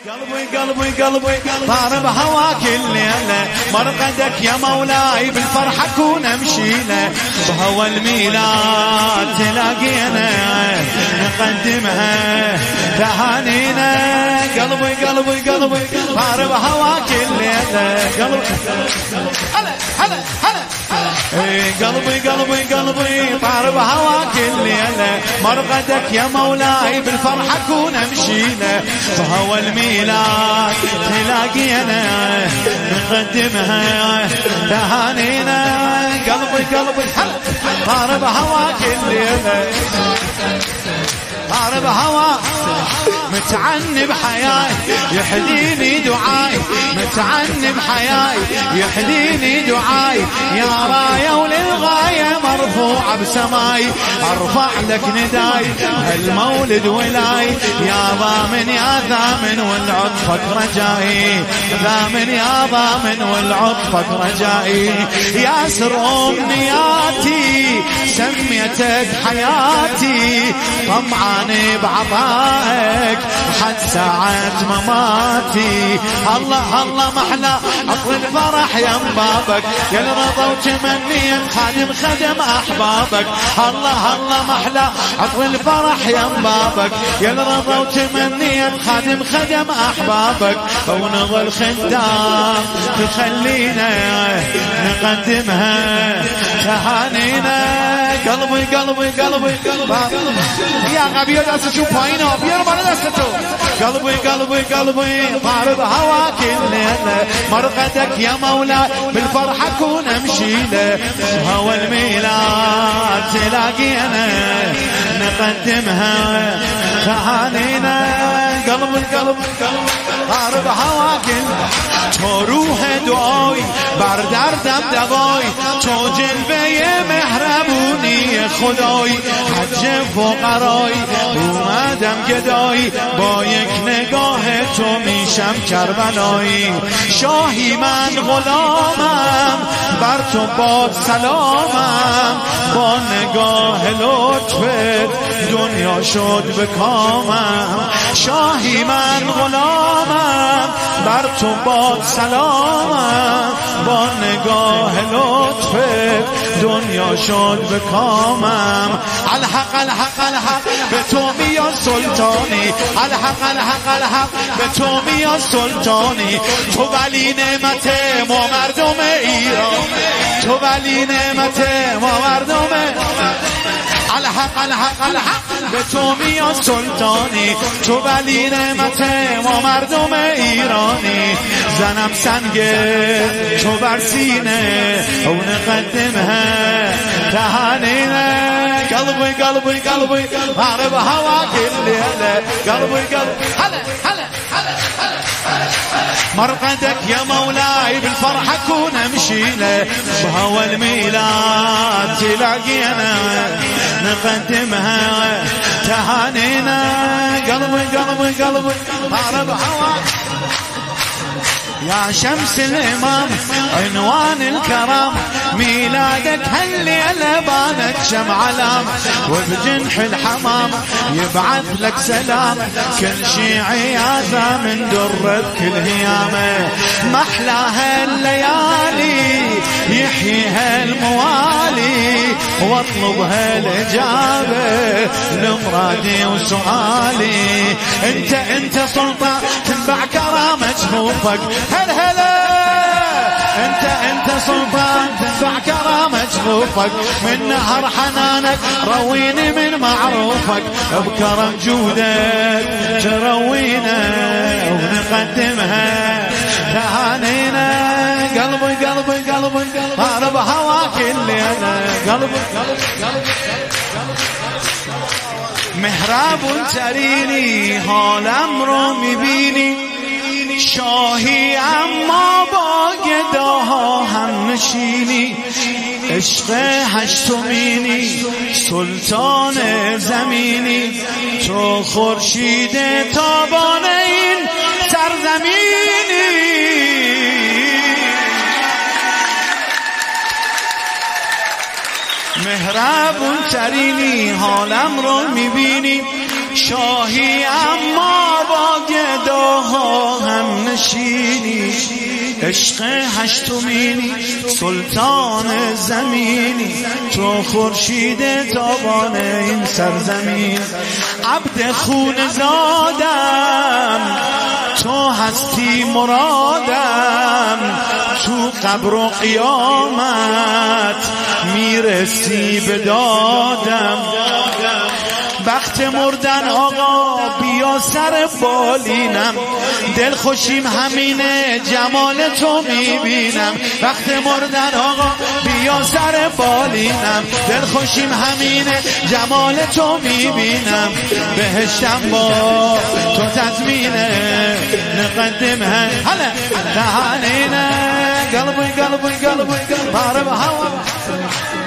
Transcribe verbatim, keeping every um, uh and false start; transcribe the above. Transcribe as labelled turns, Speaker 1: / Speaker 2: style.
Speaker 1: قلبي قلبي قلبي طار بهواك الليلة، مرقدك يا مولاي بالفرحة كون امشينا، بهوى الميلاد تلاقينا نقدمها تهانينا. قلبي قلبي قلبي طار بهواك الليلة، قلبي هلا هلا هلا قلبي قلبي قلبي طار بهواك الليلة، مرقدك يا مولاي بالفرحة كون امشينا، بهوى الميلاد تلاقينا نقدمها تهانينا. قلبي قلبي طار بهواك الليلة، طار بهواك متعني بحياي يحديني دعاي، متعني بحياي يحديني دعاي، يا راية وللغاية مرفوعة بسماي، ارفع لك نداي المولد ولاي، يا ضامن يا ضامن والعطفك رجائي، ضامن يا ضامن والعطفك رجائي، يا سر امنياتي سميتك حياتي، طمعاني بعطائك حد ساعة مماتي. الله الله محلى عطر الفرح يا بابك، يا الرضا وتمنيا خادم خدم احبابك، الله الله محلى عطر الفرح يا بابك، يا الرضا وتمنيا خادم خدم احبابك، ونظل خدام تخلينا نقدمها تهانينا. قلبي قلبي قلبي يا غبي دست شو باينه بير بالا دستو. قلبي قلبي قلبي طار بهواك الليلة، مرقدك يا مولاي بالفرحة كون امشيله، هوى الميلاد تلاقينا نقدمها تهانينا. قلبي قلبي طار بهواك تو روح دعای بر دردم دوای، تو جلوه مهربونی خدای، حج فقرای اومدم گدای، با یک نگاه تو میشم کربلایی، شاهی من غلامم بر تو باد سلامم، با نگاه لطفت دنیا شد به کامم، شاهی من غلامم بر تو باد سلامم، با نگاه لطفت دنیا شد به کامم. الحق الحق الحق به تو میاد سلطانی، الحق الحق الحق به تو میاد سلطانی، تو ولی نعمت ما مردم ایران، تو ولی نعمت ما مردم الحق الحق الحق به تو میاد سلطانی، تو ولی نعمت ما مردم ایرانی، زنم سنگ تو بر سینه و نقدمها تهانینا. قلبي قلبي قلبي طار بهواك الليلة، قلبي قلبي هلا هلا هلا هلا مرقدك يا مولاي بالفرحة كون امشيله، بهوى الميلاد تلاقينا نقدمها تهانينا. قلبي قلبي قلبي طار بهواك يا شمس الإمام عنوان الكرام، ميلادك هالليلة بانت شمع علام، وبجنح الحمام يبعث لك سلام، كل شي عياذة من درك الهيامة، محلاها الليالي يحييها الموالي، واطلبها الإجابة لمرادي وسؤالي، انت انت سلطان تنبع كرامة جفوفك، هل هلا انت انت سلطان تنفع كرامة جفوفك، من نهر حنانك رويني من معروفك، بكرم جودك تروينا ونقدمها تهانينا. قلبي قلبي قلبي طار بهواك الليلة، قلبي محراب ترینی حالم رو میبینی، شاهی اما با گداها هم نشینی، عشق هشتمینی سلطان زمینی، تو خورشید تابان این سرزمینی. مهربون ترینی حالم رو میبینی، شاهی اما با گداها نشینی، عشق هشتمینی، سلطان زمینی، تو خورشید تابان این سرزمین. عبد خون زادم تو هستی مرادم، تو قبر و قیامت میرسی به دادم. وقت مردن آقا بیا سر بالینم، دل خوشیم همینه جمال تو میبینم. وقت مردن آقا بیا سر بالینم، دل خوشیم همینه جمال تو میبینم. بهشتم با تو تضمینه نقدمها هلا تهانينا قلبي قلبي قلبي ما ربها